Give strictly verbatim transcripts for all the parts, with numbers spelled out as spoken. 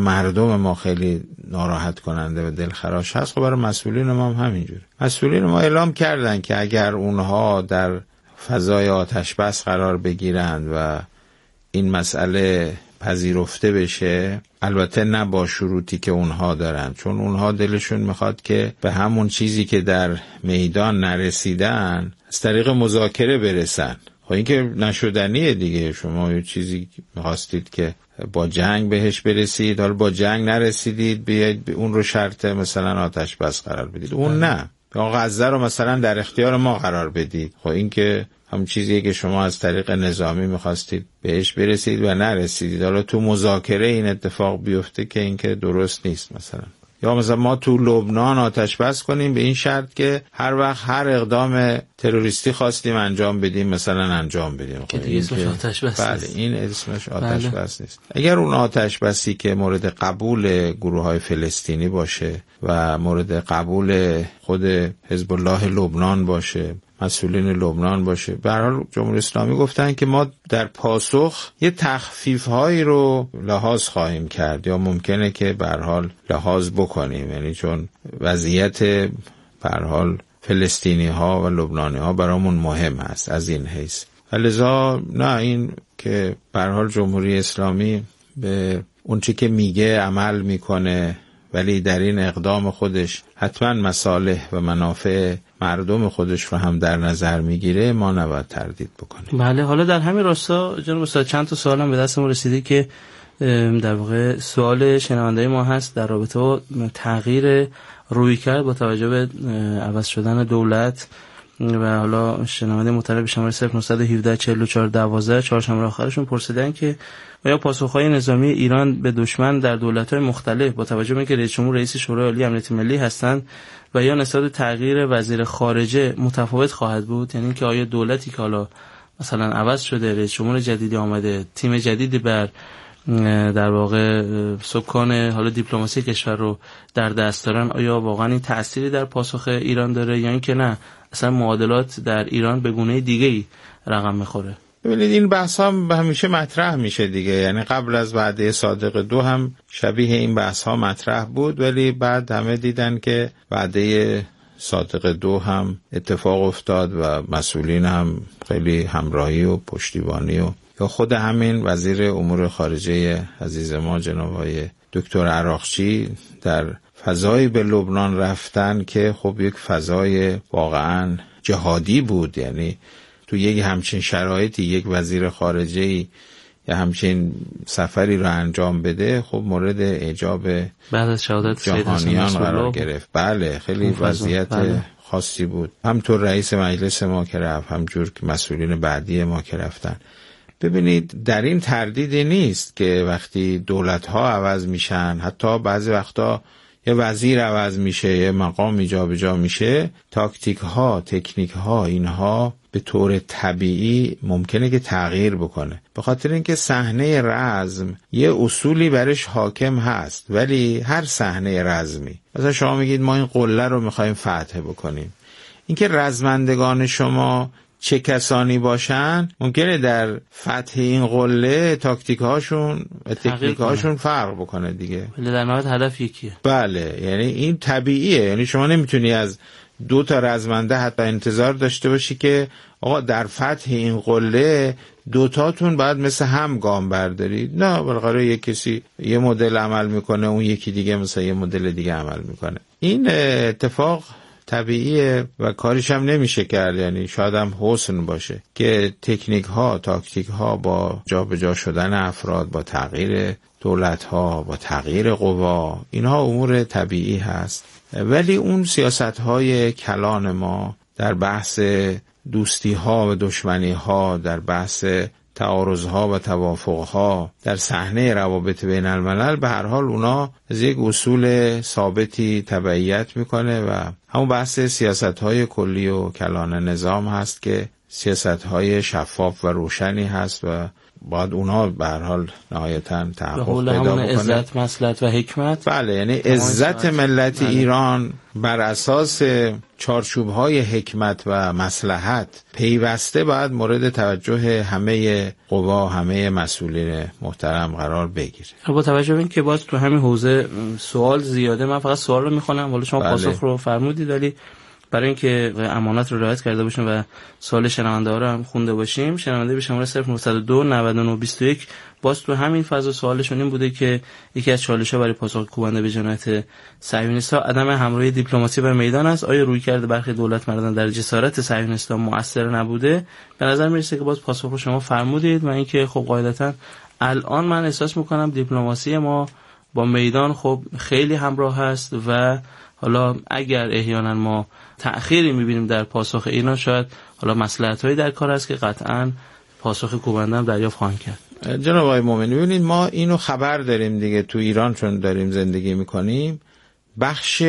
مردم ما خیلی ناراحت کننده و دلخراش هست، خب برای مسئولین ما هم همینجوره. مسئولین ما اعلام کردن که اگر اونها در فضای آتش بس قرار بگیرند و این مسئله پذیرفته بشه، البته نه با شروطی که اونها دارن، چون اونها دلشون میخواد که به همون چیزی که در میدان نرسیدن از طریق مذاکره برسن. خب این که نشدنیه دیگه. شما یه چیزی میخواستید که با جنگ بهش برسید، حالا با جنگ نرسیدید، بیاید اون رو شرط مثلا آتش بس قرار بدید. اون نه، یا غزه رو مثلا در اختیار ما قرار بدید. خب این که هم چیزیه که شما از طریق نظامی میخواستید بهش برسید و نرسیدید. حالا تو مذاکره این اتفاق بیفته که این که درست نیست. مثلا یا مثلا ما تو لبنان آتش بس کنیم به این شرط که هر وقت هر اقدام تروریستی خواستیم انجام بدیم مثلا انجام بدیم. خب این اسمش آتش بس بله نیست. این اسمش آتش بله. بس نیست. اگر اون آتش بسی که مورد قبول گروه‌های فلسطینی باشه و مورد قبول خود حزب الله لبنان باشه، مسئولین لبنان باشه، به هر حال جمهوری اسلامی گفتن که ما در پاسخ یه تخفیف‌هایی رو لحاظ خواهیم کرد یا ممکنه که به هر حال لحاظ بکنیم، یعنی چون وضعیت به هر حال فلسطینی‌ها و لبنانی‌ها برامون مهم است از این حیث. لذا نه، این که به هر حال جمهوری اسلامی به اون چی که میگه عمل میکنه، ولی در این اقدام خودش حتما مصالح و منافع مردم خودش رو هم در نظر میگیره، ما نباید تردید بکنیم. بله. حالا در همین راستا جناب استاد چند تا سوال هم به دست ما رسیده که در واقع سوال شنونده ما هست در رابطه با تغییر رویکرد با توجه به عوض شدن دولت و حالا شنونده مطلب شماره صفر نه یک هفت چهل و چهار دوازده چهار شماره آخرشون پرسیدن که آیا پاسخهای نظامی ایران به دشمن در دولت‌های مختلف با توجه به اینکه رئیس جمهور رئیس شورای عالی امنیت ملی هستند و یا نسبت به تغییر وزیر خارجه متفاوت خواهد بود؟ یعنی اینکه آیا دولتی که حالا مثلا عوض شده، رئیس جمهور جدیدی آمده، تیم جدیدی بر در واقع سکان حالا دیپلماسی کشور رو در دست دارن، آیا واقعا این تأثیری در پاسخ ایران داره یا اینکه نه اصلا معادلات در ایران به گونه دیگه‌ای رقم میخوره؟ ببینید این بحث ها همیشه مطرح میشه دیگه، یعنی قبل از وعده صادق دو هم شبیه این بحث ها مطرح بود، ولی بعد همه دیدن که وعده صادق دو هم اتفاق افتاد و مسئولین هم خیلی همراهی و پشتیبانی و یا خود همین وزیر امور خارجه عزیز ما جناب آقای دکتر عراقچی در فضایی به لبنان رفتن که خب یک فضای واقعا جهادی بود. یعنی تو یک همچین شرایطی یک وزیر خارجه یا همچین سفری رو انجام بده، خب مورد اعجاب بعد از شهادت جهانیان قرار گرفت. بله خیلی وضعیت بله. خاصی بود. همطور رئیس مجلس ما که رفت، همجور که مسئولین بعدی ما که رفتن. ببینید در این تردیدی نیست که وقتی دولت‌ها عوض میشن، حتی بعضی وقتا یه وزیر عوض میشه، یه مقامی جابجا میشه، تاکتیک ها، تکنیک ها، اینها به طور طبیعی ممکنه که تغییر بکنه، به خاطر اینکه صحنه رزم یه اصولی برش حاکم هست. ولی هر صحنه رزمی، مثلا شما میگید ما این قله رو میخوایم فتح بکنیم، اینکه رزمندگان شما چه کسانی باشن ممکنه در فتح این قله تاکتیک هاشون و تکنیک هاشون فرق بکنه دیگه، ولی در نهایت هدف یکیه. بله یعنی این طبیعیه. یعنی شما نمیتونی از دو تا رزمنده حتی انتظار داشته باشی که آقا در فتح این قله دوتاتون باید مثل هم گام بردارید. نه، بالاخره یک کسی یه مدل عمل میکنه، اون یکی دیگه مثلا یه مدل دیگه عمل میکنه. این اتفاق طبیعیه و کاریش هم نمیشه کرد. یعنی شاید هم حسن باشه که تکنیک ها، تاکتیک ها با جابجا شدن افراد، با تغییر دولت ها، با تغییر قوا، اینها امور طبیعی هست. ولی اون سیاست های کلان ما در بحث دوستی ها و دشمنی ها، در بحث تعارض ها و توافق ها در صحنه روابط بین الملل، به هر حال اونا از یک اصول ثابتی تبعیت میکنه و همون بحث سیاست های کلی و کلان نظام هست که سیاست های شفاف و روشنی هست و باید اونا به هر حال نهایتاً تحقق پیدا بکنه. عزت، مصلحت و حکمت. بله، یعنی عزت ملت بله. ایران بر اساس چارچوب‌های حکمت و مصلحت پیوسته باید مورد توجه همه قوا، همه مسئولین محترم قرار بگیره. با توجه به این که باز تو همین حوزه سوال زیاده، من فقط سوال رو میخونم، ولی شما بله. پاسخ رو فرمودید، ولی برای اینکه امانت رو رعایت کرده باشیم و سوال شنونده ها رو هم خونده باشیم، شنونده به شماره صفر نه صفر دو نود و نه بیست و یک باز تو همین فضا سوالشون این بوده که یکی از چالش‌ها برای پاسخ کوبنده به جنایت صهیونیست‌ها عدم همراهی دیپلماسی بر میدان است. آیا رویکرد برخی دولت‌مردان در جسارت صهیونیست‌ها مؤثر نبوده؟ به نظر میرسه که باز پاسخ رو شما فرمودید و اینکه خب قاعدتاً الان من احساس می‌کنم دیپلماسی ما با میدان خب خیلی همراه هست و حالا اگر احیانا ما تأخیری می‌بینیم در پاسخ اینا، شاید حالا مصلحت‌هایی در کار است که قطعاً پاسخ کوبنده هم دریافت خواهند کرد. جناب آقای مومنی، ببینید ما اینو خبر داریم دیگه، تو ایران چون داریم زندگی میکنیم، بخش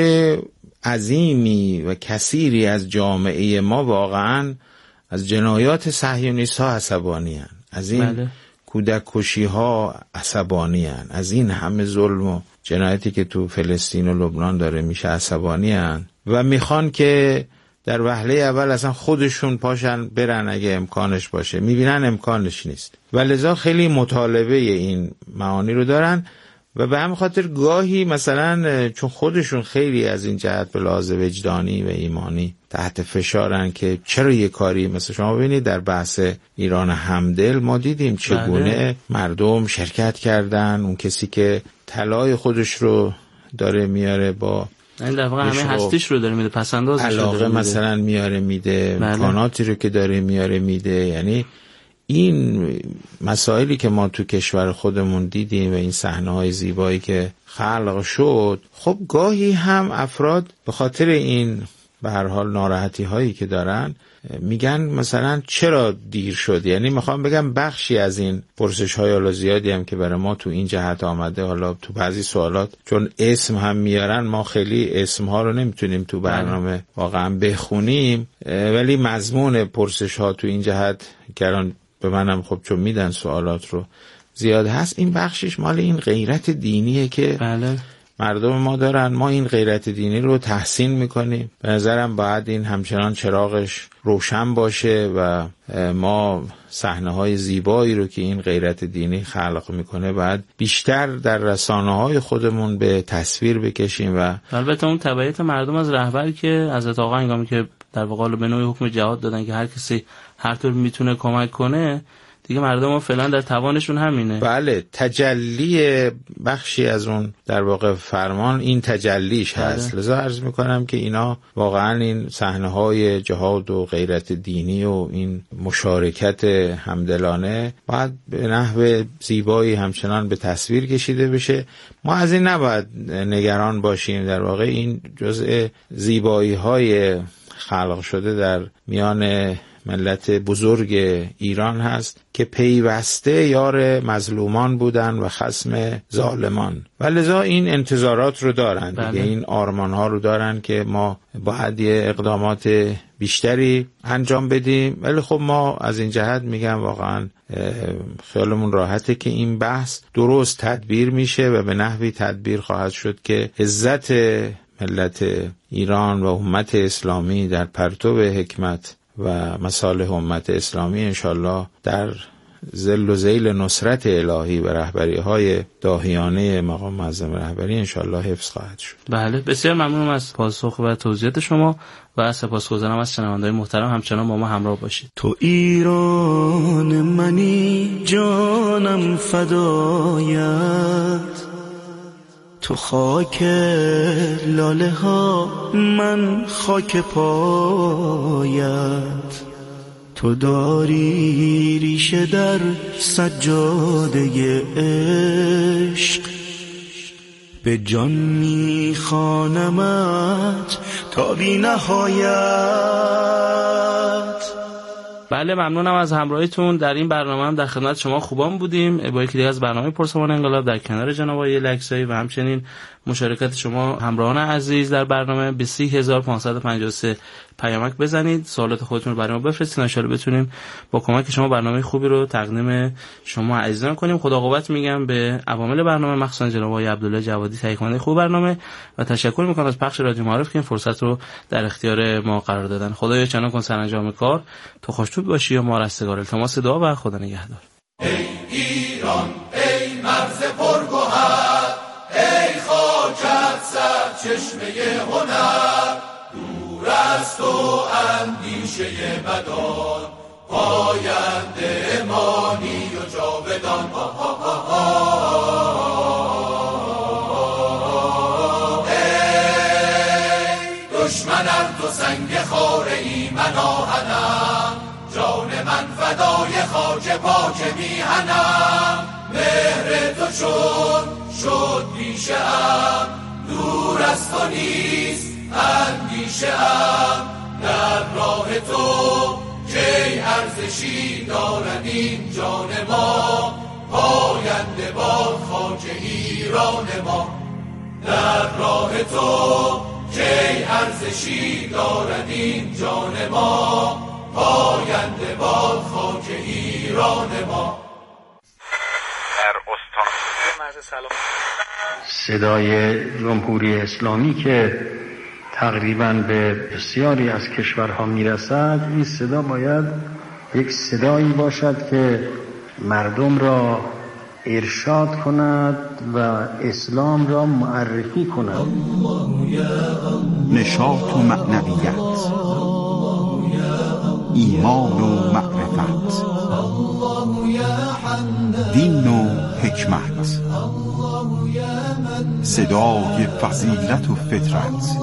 عظیمی و کثیری از جامعه ما واقعا از جنایات صهیونیست‌ها عصبانی هستند، از این بله. کودک کشی ها عصبانی هستند، از این همه ظلم و جنایتی که تو فلسطین و لبنان داره میشه عصبانی هستند و میخوان که در وهله اول اصلا خودشون پاشن برن اگه امکانش باشه، میبینن امکانش نیست و لذا خیلی مطالبه این معانی رو دارن و به همین خاطر گاهی مثلا چون خودشون خیلی از این جهت به لحاظ وجدانی و ایمانی تحت فشارن که چرا یه کاری مثلا شما ببینید در بحث ایران همدل ما دیدیم چگونه بله. مردم شرکت کردن، اون کسی که طلای خودش رو داره میاره با این در واقع همه هستیش رو داره میده، پسندازش رو علاقه داره مثلا میاره میده، امکاناتی رو که داره میاره میده. یعنی این مسائلی که ما تو کشور خودمون دیدیم و این صحنه‌های زیبایی که خلق شد، خب گاهی هم افراد به خاطر این به هر حال ناراحتی هایی که دارن میگن مثلا چرا دیر شد. یعنی میخوام بگم بخشی از این پرسش های حالا زیادی هم که برای ما تو این جهت آمده، حالا تو بعضی سوالات چون اسم هم میارن ما خیلی اسم ها رو نمیتونیم تو برنامه واقعا بخونیم، ولی مضمون پرسش ها تو این جهت گران به منم خب چون میدن سوالات رو زیاد هست، این بخشش مال این غیرت دینیه که بله. مردم ما دارن. ما این غیرت دینی رو تحسین میکنیم، به نظرم باید این همچنان چراغش روشن باشه و ما صحنه‌های زیبایی رو که این غیرت دینی خلق میکنه باید بیشتر در رسانه‌های خودمون به تصویر بکشیم. و البته اون تبعیت مردم از رهبر که حضرت آقا هنگامی که در واقع به نوعی حکم جهاد دادن که هر کسی هر طور میتونه کمک کنه، دیگه مردم ها فعلا در توانشون همینه. بله، تجلی بخشی از اون در واقع فرمان این تجلیش هست. بله. لذا عرض میکنم که اینا واقعا این صحنه‌های جهاد و غیرت دینی و این مشارکت همدلانه باید به نحو زیبایی همچنان به تصویر کشیده بشه. ما از این نباید نگران باشیم، در واقع این جزء زیبایی های خلق شده در میان ملت بزرگ ایران هست که پیوسته یار مظلومان بودن و خصم ظالمان و لذا این انتظارات رو دارن. بله. دیگه این آرمان ها رو دارن که ما باید یه اقدامات بیشتری انجام بدیم، ولی خب ما از این جهت میگم واقعا خیالمون راحته که این بحث درست تدبیر میشه و به نحوی تدبیر خواهد شد که عزت ملت ایران و امت اسلامی در پرتو حکمت و مصالح امت اسلامی انشالله در ظل و ذیل نصرت الهی و رهبری های داهیانه مقام معظم رهبری انشالله حفظ خواهد شد. بله، بسیار ممنونم از پاسخ و توضیحات شما و سپاسگزارم از شنوندگان محترم. همچنان با ما همراه باشید. تو ایران منی جانم فدایت، تو خاک لاله ها من خاک پایت، تو داری ریشه در سجاده عشق، به جان میخوانمت تا بی نهایت. بله، ممنونم از همراهیتون در این برنامه. هم در خدمت شما خوبان بودیم با یکی دیگه از برنامه پرسمان انقلاب در کنار جناب آقای لکزایی و همچنین مشارکت شما همراهان عزیز در برنامه به سی هزار و پانصد و پنجاه و سه پیامک بزنید، سوالات خودتون رو برای ما بفرستید، ان شاءالله بتونیم با کمک شما برنامه خوبی رو تقدیم شما عزیزان کنیم. خدا قوت میگم به عوامل برنامه، مخصوصا جناب آقای عبدالله جوادی تهیه کننده خوب برنامه، و تشکر میکنم از پخش رادیو معارف که این فرصت رو در اختیار ما قرار دادن. خدایا چنان کن سرانجام کار تو خوشتوب باشی و ما رستگار. التماس دعا و خدا نگهدار. ای ایران ای مرز پرگوهر، ای خاکت سرچشمه هنر، دور از تو اندیشه بدان، پاینده مانی و جاودان. ای دشمن ار تو سنگ خاره ای من آهنم، جان من فدای خاک پاک میهنم. مهر تو چون شد پیشه ام، دور از تو نیست اندیشه ام. در راه تو کی ارزشی دارد این جان ما، پاینده باد خاک ایران ما. در راه تو کی ارزشی دارد این جان ما، پاینده باد خاک ایران ما. در استان مرز سلام صدای جمهوری اسلامی که تقریباً به بسیاری از کشورها میرسد، این صدا باید یک صدایی باشد که مردم را ارشاد کند و اسلام را معرفی کند. نشاط و معنویت، ایمان و معرفت، دین و حکمت، صدای فضیلت و فطرت،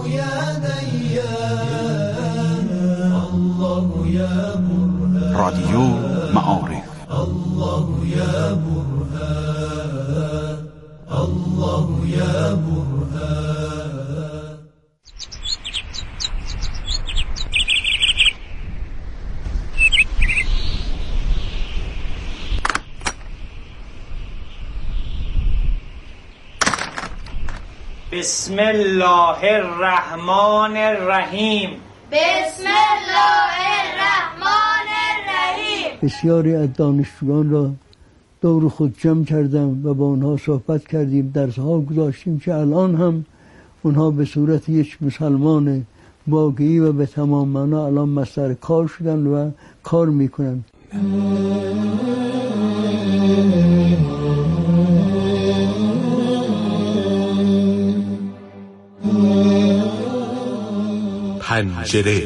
رادیو معارف. الله یا برهان، الله یا برهان. بسم الله الرحمن الرحیم. بسم الله الرحمن الرحیم. بسیاری از دانشجویان را دور خود جمع کردم و با اونها صحبت کردیم، درس‌ها گذاشتیم که الان هم اونها به صورت یک مسلمان واقعی و به تمام معنا الان مصدر کار شدن و کار میکنن. پنجره.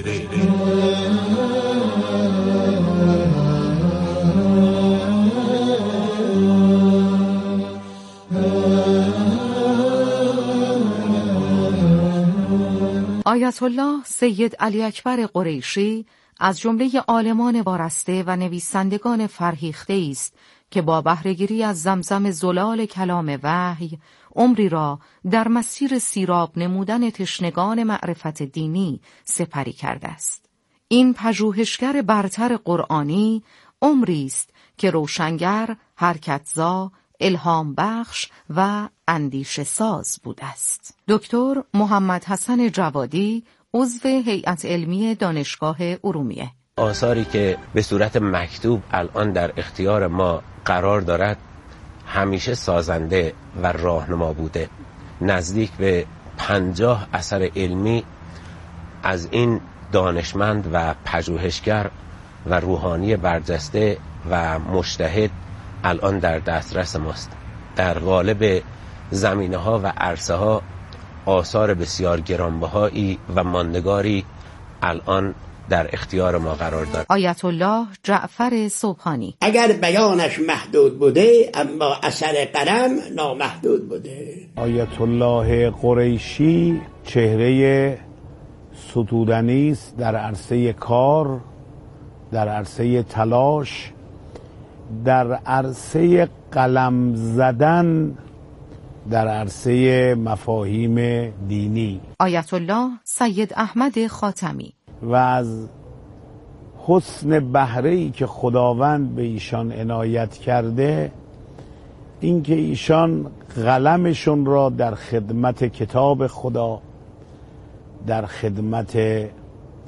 آیت الله سید علی اکبر قریشی از جمله عالمان وارسته و نویسندگان فرهیخته است که با بهره‌گیری از زمزم زلال کلام وحی عمری را در مسیر سیراب نمودن تشنگان معرفت دینی سپری کرده است. این پژوهشگر برتر قرآنی عمری است که روشنگر، حرکتزا، الهام بخش و اندیشه ساز بوده است. دکتر محمد حسن جوادی، عضو هیئت علمی دانشگاه ارومیه. آثاری که به صورت مکتوب الان در اختیار ما قرار دارد همیشه سازنده و راهنما بوده. نزدیک به پنجاه اثر علمی از این دانشمند و پژوهشگر و روحانی برجسته و مجتهد الان در دسترس ماست. در قالب زمینه ها و عرصه ها آثار بسیار گرانبهایی و ماندگاری الان در اختیار ما قرار دارد. آیت الله جعفر صبحانی: اگر بیانش محدود بوده اما اثر قلم نامحدود بوده. آیت الله قریشی چهره ستودنی است در عرصه کار، در عرصه تلاش، در عرصه قلم زدن، در عرصه مفاهیم دینی. آیت الله سید احمد خاتمی: و از حسن بهره‌ای که خداوند به ایشان عنایت کرده اینکه ایشان قلمشون را در خدمت کتاب خدا، در خدمت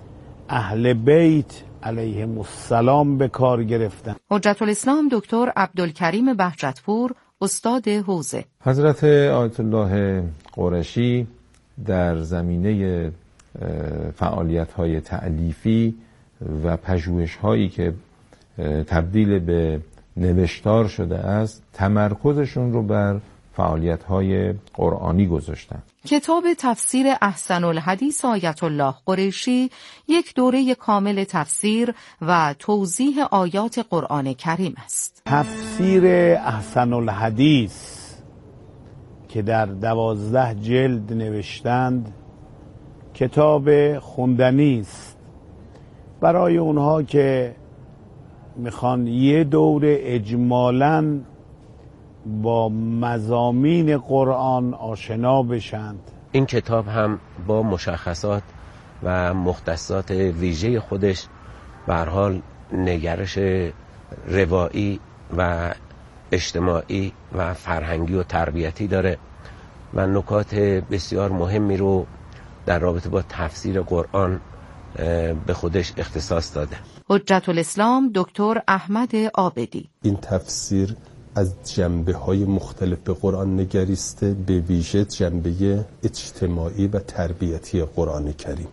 اهل بیت علیهم السلام به کار گرفتن. حجت الاسلام دکتر عبدالکریم بهجتپور، استاد حوزه. حضرت آیت الله قرشی در زمینه فعالیت‌های تألیفی و پژوهش‌هایی که تبدیل به نوشتار شده است تمرکزشون رو بر فعالیت‌های قرآنی گذاشتن. کتاب تفسیر احسن الحدیث آیت الله قریشی یک دوره کامل تفسیر و توضیح آیات قرآن کریم است. تفسیر احسن الحدیث که در دوازده جلد نوشتند کتاب خوندنی است برای اونها که میخوان یه دوره اجمالاً با مضامین قرآن آشنا بشند. این کتاب هم با مشخصات و مختصات ویژه خودش به هر حال نگرش روایی و اجتماعی و فرهنگی و تربیتی داره و نکات بسیار مهمی رو در رابطه با تفسیر قرآن به خودش اختصاص داده. حجت الاسلام دکتر احمد عابدی: این تفسیر از جنبه های مختلف به قرآن نگریسته، به ویژه جنبه اجتماعی و تربیتی قرآن کریم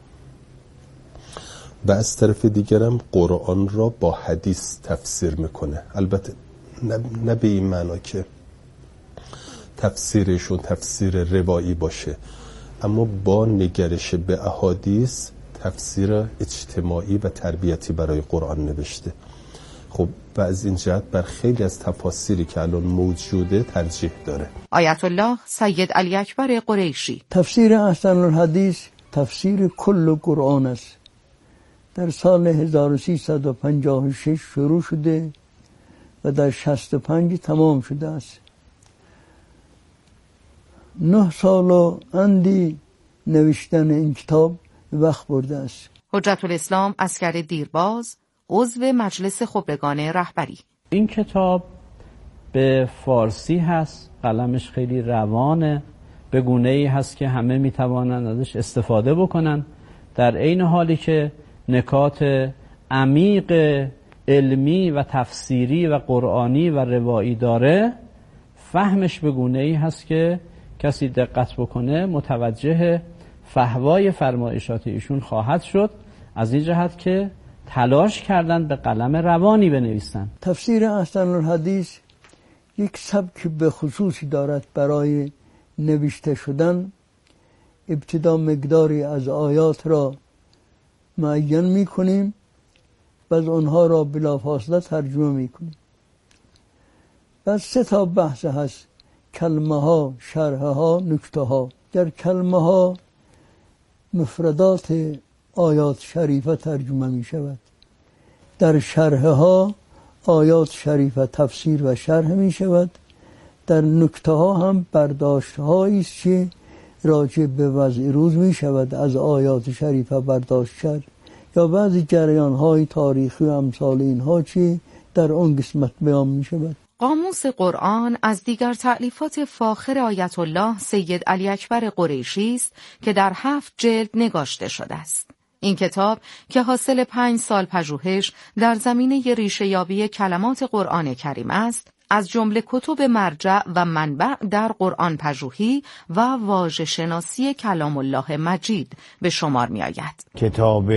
و از طرف دیگرم قرآن را با حدیث تفسیر میکنه. البته نه به این معنا که تفسیرشون تفسیر روایی باشه، اما با نگرش به احادیث تفسیر اجتماعی و تربیتی برای قرآن نوشته. خب و از این جهت بر خیلی از تفاسیری که الان موجوده ترجیح داره. آیت الله سید علی اکبر قریشی: تفسیر احسن الحدیث تفسیر کل قرآن است. در سال هزار و سیصد و پنجاه و شش شروع شده و در شصت و پنج تمام شده است. نه سال و اندی نوشتن این کتاب وقت برده است. حجت الاسلام عسکر دیرباز، عضو مجلس خبرگان رهبری: این کتاب به فارسی هست، قلمش خیلی روانه، به گونه‌ای هست که همه میتوانند ازش استفاده بکنن، در عین حالی که نکات عمیق علمی و تفسیری و قرآنی و روایی داره. فهمش به گونه‌ای هست که کسی دقت بکنه متوجه فحوای فرمایشات ایشون خواهد شد، از این جهت که تلاش کردن به قلم روانی بنویسن. تفسیر احسن الحدیث یک سبک به خصوصی دارد برای نوشته شدن. ابتدا مقداری از آیات را معین می کنیم و از آنها را بلافاصله ترجمه می کنیم. بعد سه تا بحث هست: کلمه ها، شرح ها، نکته ها. در کلمه ها مفردات آیات شریفه ترجمه می شود. در شرح ها آیات شریفه تفسیر و شرح می شود. در نکته ها هم برداشت هایی است که راجع به وضع روز می شود از آیات شریفه برداشت کرد، یا بعضی جریان های تاریخی و امثال اینها چی در آن قسمت بیان می شود. قاموس قرآن از دیگر تألیفات فاخر آیت الله سید علی اکبر قریشی است که در هفت جلد نگاشته شده است. این کتاب که حاصل پنج سال پژوهش در زمینه ریشه‌یابی کلمات قرآن کریم است، از جمله کتب مرجع و منبع در قرآن پژوهی و واژه شناسی کلام الله مجید به شمار می آید. کتاب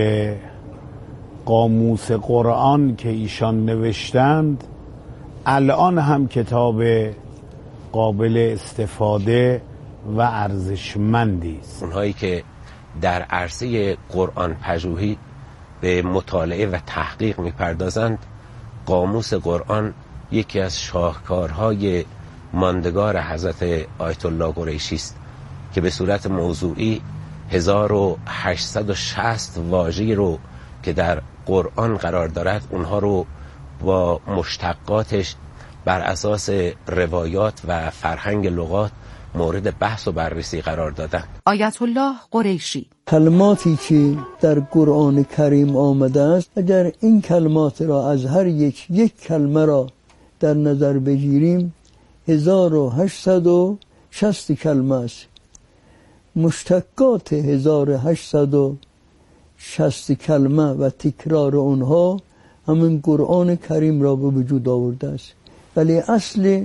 قاموس قرآن که ایشان نوشتند الان هم کتاب قابل استفاده و ارزشمندی است. اونهایی که در عرصه قرآن پژوهی به مطالعه و تحقیق می‌پردازند، قاموس قرآن یکی از شاهکارهای ماندگار حضرت آیت الله قریشی است که به صورت موضوعی هزار و هشتصد و شصت واژه رو که در قرآن قرار دارد اونها رو با مشتقاتش بر اساس روایات و فرهنگ لغات مورد بحث و بررسی قرار دادن. آیت الله قریشی: کلماتی که در قرآن کریم آمده است، اگر این کلمات را از هر یک یک کلمه را در نظر بگیریم هزار و هشتصد و شصت کلمه است. مشتقات هزار و هشتصد و شصت کلمه و تکرار اونها همین قرآن کریم را به وجود آورده است، ولی اصل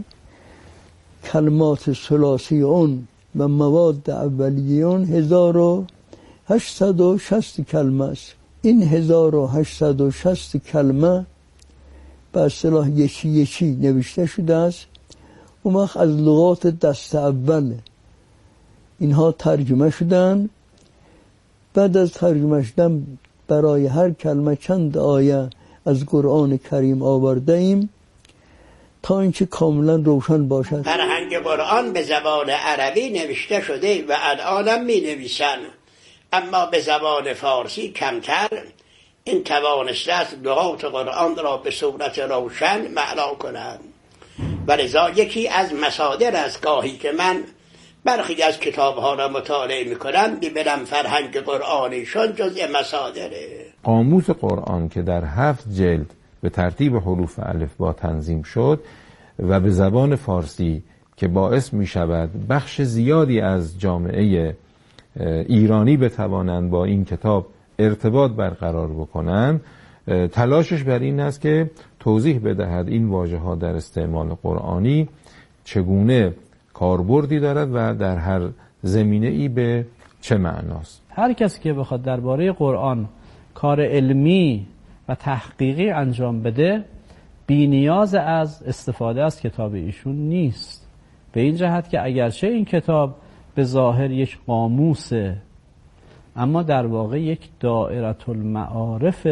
کلمات ثلاثی اون و مواد اولیه اون هزار و هشتصد و شصت کلمه است. این هزار و هشتصد و شصت کلمه به اصطلاح یکی یکی نوشته شده است. اون وقت از لغات دست اول اینها ترجمه شدن. بعد از ترجمه شدن برای هر کلمه چند آیه از قرآن کریم آورده ایم تا اینکه کاملا روشن باشد. فرهنگ قرآن به زبان عربی نوشته شده و الانم می نویسن، اما به زبان فارسی کمتر این توانسته است لغات قرآن را به صورت روشن معنا کنند. و لذا یکی از مصادر است گاهی که من برخی از کتاب ها را مطالعه می کنم ببینم فرهنگ قرآنیشون جزء مصادره. قاموس قرآن که در هفت جلد به ترتیب حروف الفبا تنظیم شد و به زبان فارسی که باعث می شود بخش زیادی از جامعه ایرانی بتوانند با این کتاب ارتباط برقرار بکنند، تلاشش بر این است که توضیح بدهد این واژه ها در استعمال قرآنی چگونه کاربردی دارد و در هر زمینه ای به چه معناست. هر کسی که بخواد درباره قرآن کار علمی و تحقیقی انجام بده بی نیاز از استفاده از کتاب ایشون نیست، به این جهت که اگرچه این کتاب به ظاهر یک قاموسه اما در واقع یک دائره المعارف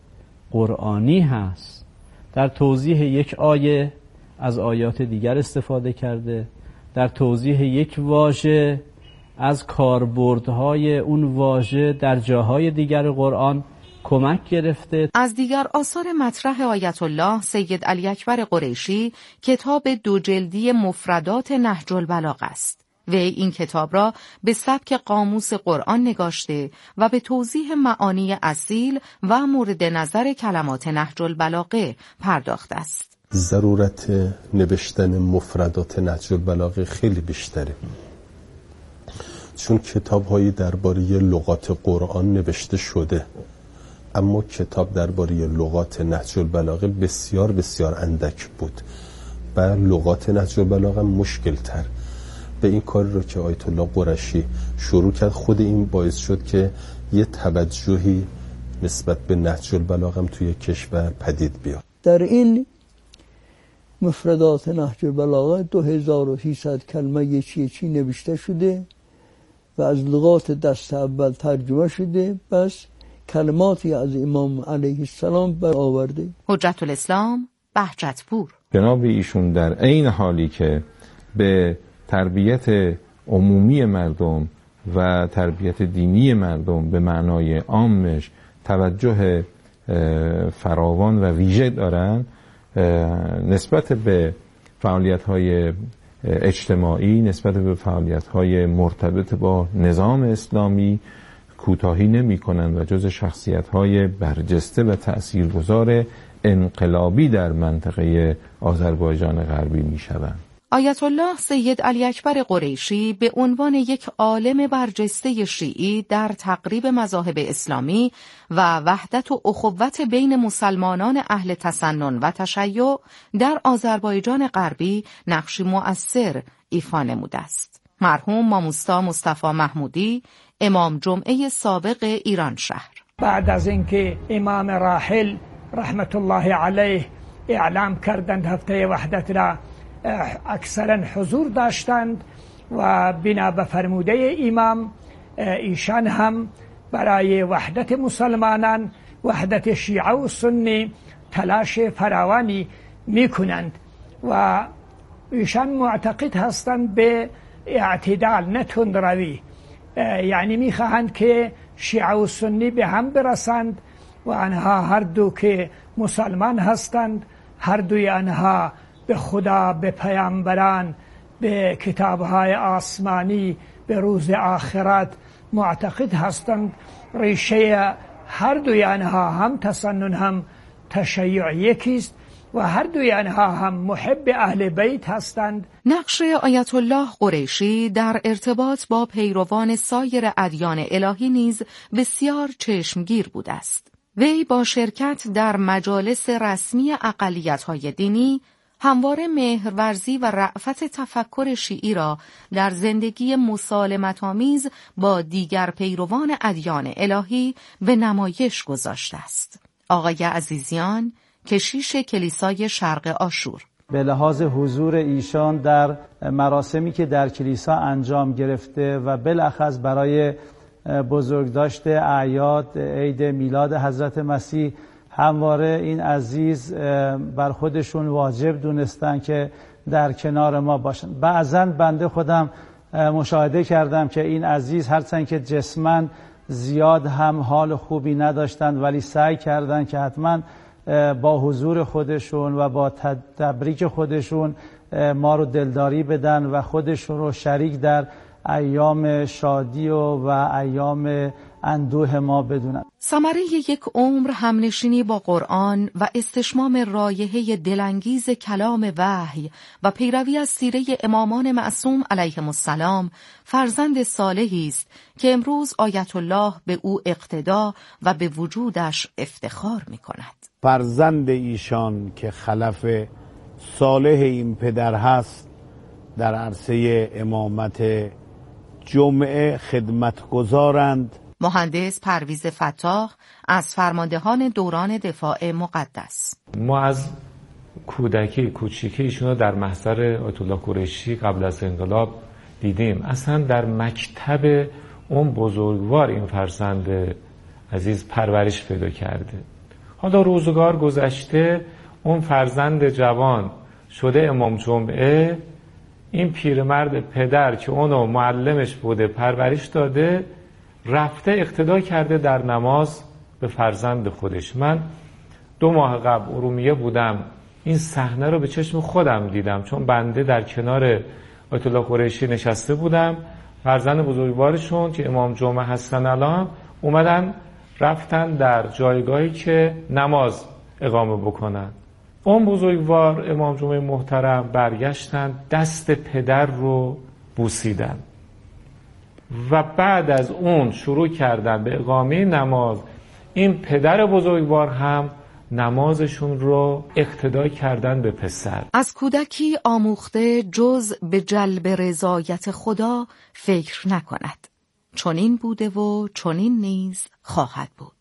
قرآنی هست. در توضیح یک آیه از آیات دیگر استفاده کرده، در توضیح یک واژه از کاربردهای اون واژه در جاهای دیگر قرآن کمک گرفته. از دیگر آثار مطرح آیت الله سید علی اکبر قریشی کتاب دو جلدی مفردات نهج البلاغه است. وی این کتاب را به سبک قاموس قرآن نگاشته و به توضیح معانی اصیل و مورد نظر کلمات نهج البلاغه پرداخته است. ضرورت نوشتن مفردات نهج البلاغه خیلی بیشتره، چون کتاب‌هایی درباره لغات قرآن نوشته شده اما کتاب درباره لغات نهج البلاغه بسیار بسیار اندک بود و لغات نهج البلاغه مشکل تر. به این کار رو که آیت الله قرشی شروع کرد خود این باعث شد که یه توجهی نسبت به نهج البلاغه هم توی کشور پدید بیاد. در این مفردات نهج البلاغه دو هزار و سیصد کلمه یکی یکی نوشته شده و از لغات دست اول ترجمه شده، بس کلماتی از امام علیه السلام برآورده. حجت الاسلام بهجتپور. جناب ایشون در عین حالی که به تربیت عمومی مردم و تربیت دینی مردم به معنای عامش توجه فراوان و ویژه دارن، نسبت به فعالیت‌های اجتماعی، نسبت به فعالیت‌های مرتبط با نظام اسلامی کوتاهی نمی‌کنند و جز شخصیت‌های برجسته و تأثیرگذار انقلابی در منطقه آذربایجان غربی می‌شوند. آیت الله سید علی اکبر قریشی به عنوان یک عالم برجسته شیعی در تقریب مذاهب اسلامی و وحدت و اخوت بین مسلمانان اهل تسنن و تشیع در آذربایجان غربی نقشی مؤثر ایفا نموده است. مرحوم ماموستا مصطفی محمودی، امام جمعه سابق ایران شهر، بعد از اینکه امام راحل رحمت الله علیه اعلام کردند هفته وحدت را اکثرا حضور داشتند و بنا به فرموده امام ایشان هم برای وحدت مسلمانان، وحدت شیعه و سنی تلاش فراوانی میکنند و ایشان معتقد هستند به اعتدال، نه تندروی، یعنی میخواهند که شیعه و سنی به هم برسند و آنها هر دو که مسلمان هستند، هر دوی آنها به خدا، به پیامبران، به کتابهای آسمانی، به روز آخرت معتقد هستند. ریشه هر دوی آنها هم تسنن هم تشیع یکیست و هر دوی آنها هم محب اهل بیت هستند. نقش آیت الله قریشی در ارتباط با پیروان سایر ادیان الهی نیز بسیار چشمگیر بوده است. وی با شرکت در مجالس رسمی اقلیت‌های دینی همواره مهرورزی و رأفت تفکر شیعی را در زندگی مسالمت‌آمیز با دیگر پیروان ادیان الهی به نمایش گذاشته است. آقای عزیزیان، کشیش کلیسای شرق آشور، به لحاظ حضور ایشان در مراسمی که در کلیسا انجام گرفته و بالاخص برای بزرگداشت اعیاد عید میلاد حضرت مسیح همواره این عزیز بر خودشون واجب دونستن که در کنار ما باشن. بعضا بنده خودم مشاهده کردم که این عزیز هرچند که جسماً زیاد هم حال خوبی نداشتند ولی سعی کردند که حتما با حضور خودشون و با تبریک خودشون ما رو دلداری بدن و خودشون رو شریک در ایام شادی و, و ایام اندوه ما بدونن. ثمره یک عمر همنشینی با قرآن و استشمام رایحه دلانگیز کلام وحی و پیروی از سیره امامان معصوم علیهم السلام فرزند صالحی است که امروز آیت الله به او اقتدا و به وجودش افتخار می کند. فرزند ایشان که خلف صالح این پدر هست در عرصه امامت جمعه خدمت گذارند. مهندس پرویز فتاح از فرماندهان دوران دفاع مقدس: ما از کودکی کوچیکی ایشون رو در محضر آیت الله قریشی قبل از انقلاب دیدیم. اصلا در مکتب اون بزرگوار این فرزند عزیز پرورش پیدا کرده. حالا روزگار گذشته، اون فرزند جوان شده امام جمعه، این پیرمرد پدر که اونو معلمش بوده پرورش داده رفته اقتدا کرده در نماز به فرزند خودش. من دو ماه قبل ارومیه بودم، این صحنه رو به چشم خودم دیدم، چون بنده در کنار آیت الله قریشی نشسته بودم، فرزند بزرگوارشون که امام جمعه هستن الان اومدن رفتن در جایگاهی که نماز اقامه بکنن. اون بزرگوار امام جمعه محترم برگشتن دست پدر رو بوسیدن و بعد از اون شروع کردن به اقامه نماز. این پدر بزرگوار هم نمازشون رو اقتدا کردن به پسر. از کودکی آموخته جز به جلب رضایت خدا فکر نکند. چنین بوده و چنین نیز خواهد بود.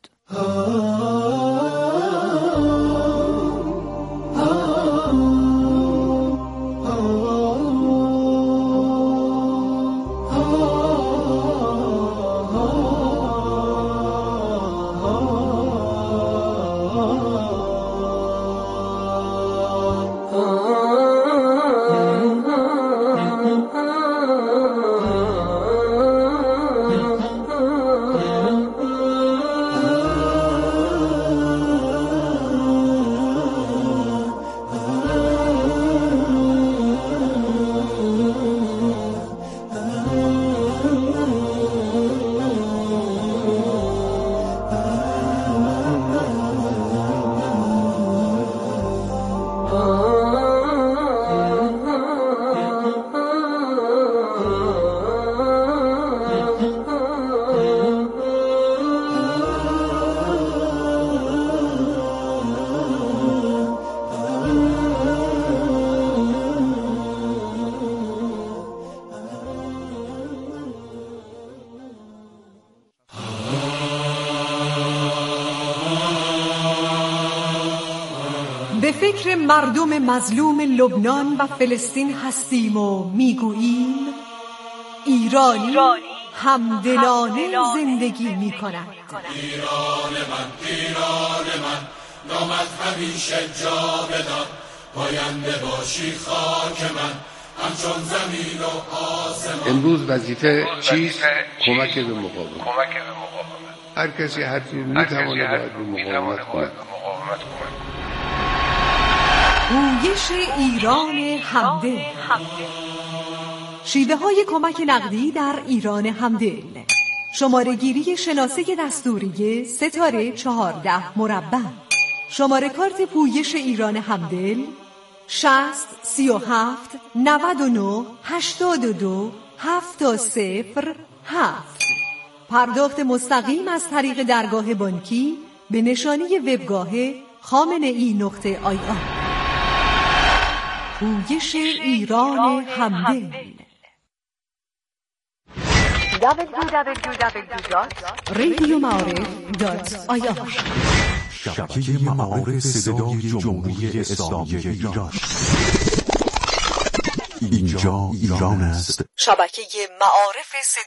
به فکر مردم مظلوم لبنان و فلسطین هستیم و میگوییم ایرانی همدلانه زندگی می کند. ایران من، ایران من، نام از همیشه جاودان، پاینده باشی خاک من، همچون زمین و آسمان. امروز وظیفه چیست؟ کمک به مقاومت. هر کسی هر جور میتواند باید به مقاومت کند. گویش ایران همدل، شیوه های کمک نقدی در ایران همدل، شماره گیری شناسه دستوری ستاره چهارده مربع، شماره کارت پویش ایران همدل شصت سی و هفت نود و نه هشتاد و دو هفت صفر هفت. پرداخت مستقیم از طریق درگاه بانکی به نشانی وبگاه خامنه ای نقطه آی آر. پویش ایران همدل دبلیو دبلیو دبلیو دات رادیو معارف دات آی آر. شبکه معارف صدای جمهوری اسلامی ایران. اینجا ایران است. شبکه معارف صدای